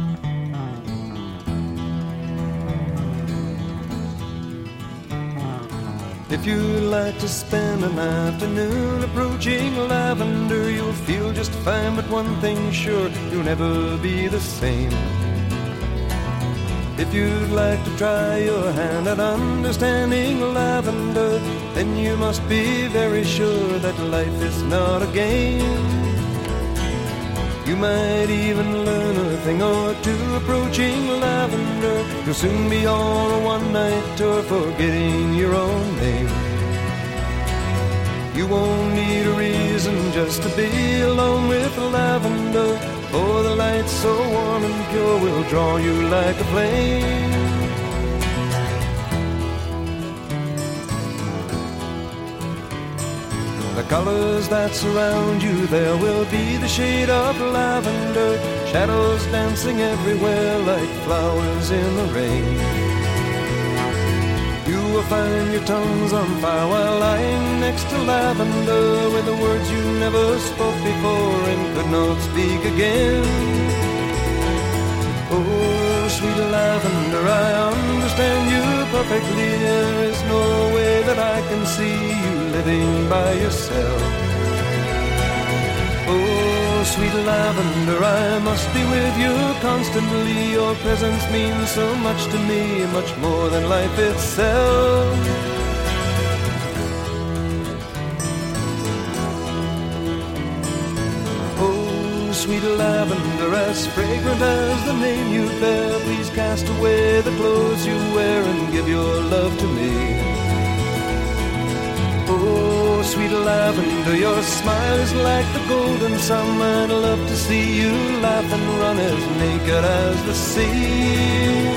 If you'd like to spend an afternoon approaching lavender, you'll feel just fine, but one thing's sure, you'll never be the same. If you'd like to try your hand at understanding lavender, then you must be very sure that life is not a game. You might even learn a thing or two approaching lavender. You'll soon be on a one-night tour forgetting your own name. You won't need a reason just to be alone with lavender, for the light so warm and pure will draw you like a flame. The colors that surround you, there will be the shade of lavender, shadows dancing everywhere like flowers in the rain. You will find your tongues on fire while lying next to lavender, with the words you never spoke before and could not speak again. Oh, sweet lavender, I understand you perfectly. There is no way that I can see you living by yourself. Oh, sweet lavender, I must be with you constantly. Your presence means so much to me, much more than life itself. Oh, sweet lavender, as fragrant as the name you bear, please cast away the clothes you wear and give your love to me. Oh, sweet lavender, your smile is like the golden sun. I'd love to see you laugh and run as naked as the sea.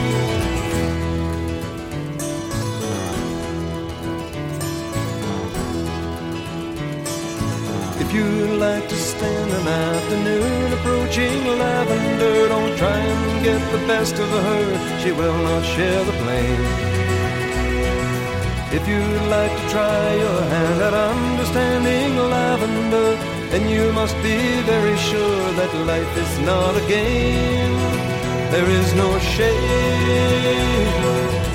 If you'd like to spend an afternoon approaching lavender, don't try and get the best of her, she will not share the blame. If you'd like to try your hand at understanding lavender, then you must be very sure that life is not a game. There is no shame